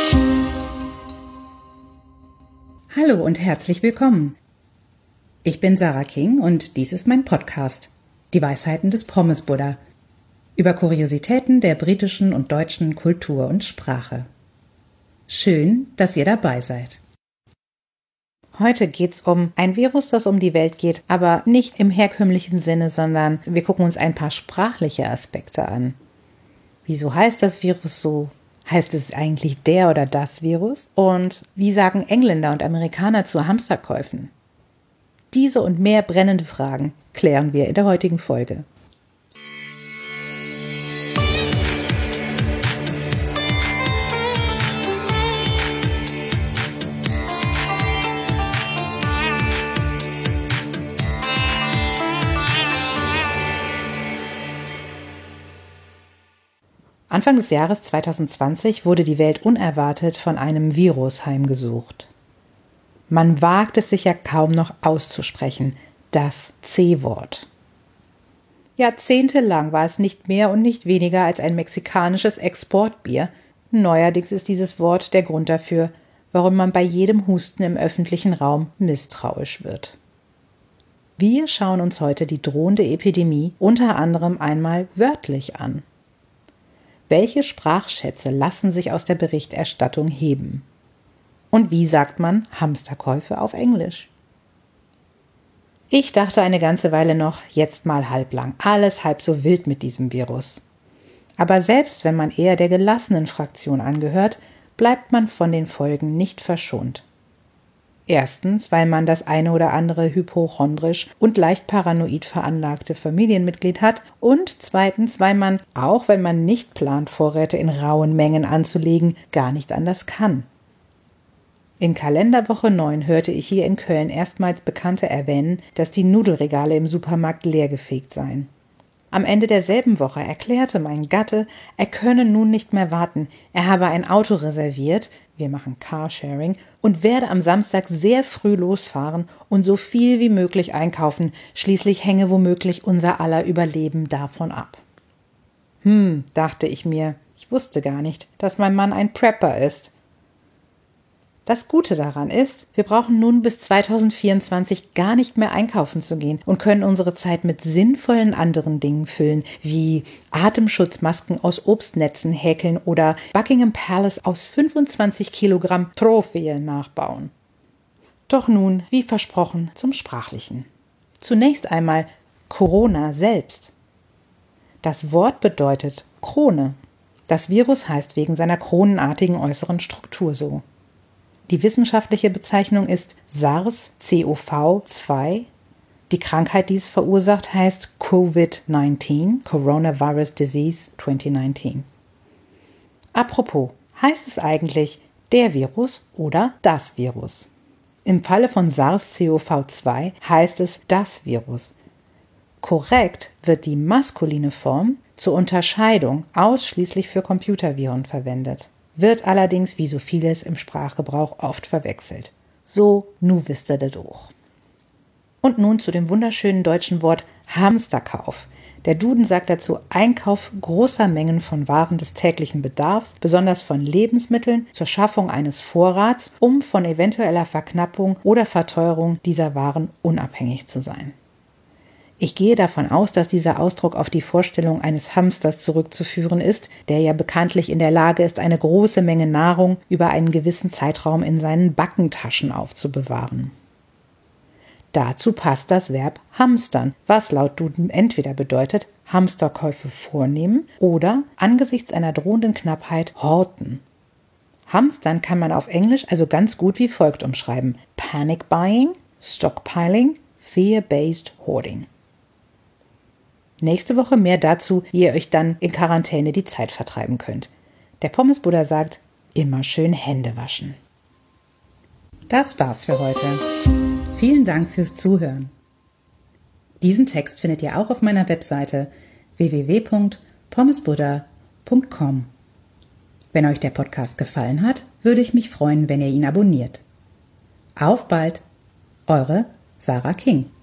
Hallo und herzlich willkommen. Ich bin Sarah King und dies ist mein Podcast, Die Weisheiten des Pommes-Buddha, über Kuriositäten der britischen und deutschen Kultur und Sprache. Schön, dass ihr dabei seid. Heute geht's um ein Virus, das um die Welt geht, aber nicht im herkömmlichen Sinne, sondern wir gucken uns ein paar sprachliche Aspekte an. Wieso heißt das Virus so? Heißt es eigentlich der oder das Virus? Und wie sagen Engländer und Amerikaner zu Hamsterkäufen? Diese und mehr brennende Fragen klären wir in der heutigen Folge. Anfang des Jahres 2020 wurde die Welt unerwartet von einem Virus heimgesucht. Man wagt es sich ja kaum noch auszusprechen, das C-Wort. Jahrzehntelang war es nicht mehr und nicht weniger als ein mexikanisches Exportbier. Neuerdings ist dieses Wort der Grund dafür, warum man bei jedem Husten im öffentlichen Raum misstrauisch wird. Wir schauen uns heute die drohende Epidemie unter anderem einmal wörtlich an. Welche Sprachschätze lassen sich aus der Berichterstattung heben? Und wie sagt man Hamsterkäufe auf Englisch? Ich dachte eine ganze Weile noch, jetzt mal halblang, alles halb so wild mit diesem Virus. Aber selbst wenn man eher der gelassenen Fraktion angehört, bleibt man von den Folgen nicht verschont. Erstens, weil man das eine oder andere hypochondrisch und leicht paranoid veranlagte Familienmitglied hat und zweitens, weil man, auch wenn man nicht plant, Vorräte in rauen Mengen anzulegen, gar nicht anders kann. In Kalenderwoche 9 hörte ich hier in Köln erstmals Bekannte erwähnen, dass die Nudelregale im Supermarkt leergefegt seien. Am Ende derselben Woche erklärte mein Gatte, er könne nun nicht mehr warten, er habe ein Auto reserviert, wir machen Carsharing, und werde am Samstag sehr früh losfahren und so viel wie möglich einkaufen, schließlich hänge womöglich unser aller Überleben davon ab. Dachte ich mir, ich wusste gar nicht, dass mein Mann ein Prepper ist. Das Gute daran ist, wir brauchen nun bis 2024 gar nicht mehr einkaufen zu gehen und können unsere Zeit mit sinnvollen anderen Dingen füllen, wie Atemschutzmasken aus Obstnetzen häkeln oder Buckingham Palace aus 25 Kilogramm Trophäe nachbauen. Doch nun, wie versprochen, zum Sprachlichen. Zunächst einmal Corona selbst. Das Wort bedeutet Krone. Das Virus heißt wegen seiner kronenartigen äußeren Struktur so. Die wissenschaftliche Bezeichnung ist SARS-CoV-2. Die Krankheit, die es verursacht, heißt Covid-19, Coronavirus Disease 2019. Apropos, heißt es eigentlich der Virus oder das Virus? Im Falle von SARS-CoV-2 heißt es das Virus. Korrekt wird die maskuline Form zur Unterscheidung ausschließlich für Computerviren verwendet. Wird allerdings wie so vieles im Sprachgebrauch oft verwechselt. So, nu wisst ihr das auch. Und nun zu dem wunderschönen deutschen Wort Hamsterkauf. Der Duden sagt dazu Einkauf großer Mengen von Waren des täglichen Bedarfs, besonders von Lebensmitteln, zur Schaffung eines Vorrats, um von eventueller Verknappung oder Verteuerung dieser Waren unabhängig zu sein. Ich gehe davon aus, dass dieser Ausdruck auf die Vorstellung eines Hamsters zurückzuführen ist, der ja bekanntlich in der Lage ist, eine große Menge Nahrung über einen gewissen Zeitraum in seinen Backentaschen aufzubewahren. Dazu passt das Verb hamstern, was laut Duden entweder bedeutet, Hamsterkäufe vornehmen oder angesichts einer drohenden Knappheit horten. Hamstern kann man auf Englisch also ganz gut wie folgt umschreiben: Panic Buying, Stockpiling, Fear-Based Hoarding. Nächste Woche mehr dazu, wie ihr euch dann in Quarantäne die Zeit vertreiben könnt. Der Pommes-Buddha sagt, immer schön Hände waschen. Das war's für heute. Vielen Dank fürs Zuhören. Diesen Text findet ihr auch auf meiner Webseite www.pommesbuddha.com. Wenn euch der Podcast gefallen hat, würde ich mich freuen, wenn ihr ihn abonniert. Auf bald, eure Sarah King.